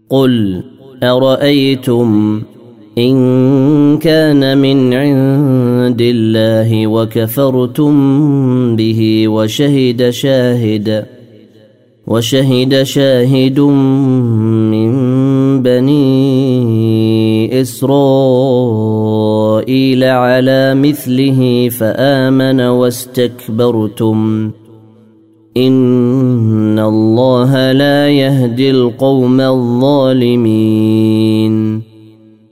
قل أرأيتم إن كان من عند الله وكفرتم به وشهد شاهد من بني إسرائيل على مثله فآمن واستكبرتم إن الله لا يهدي القوم الظالمين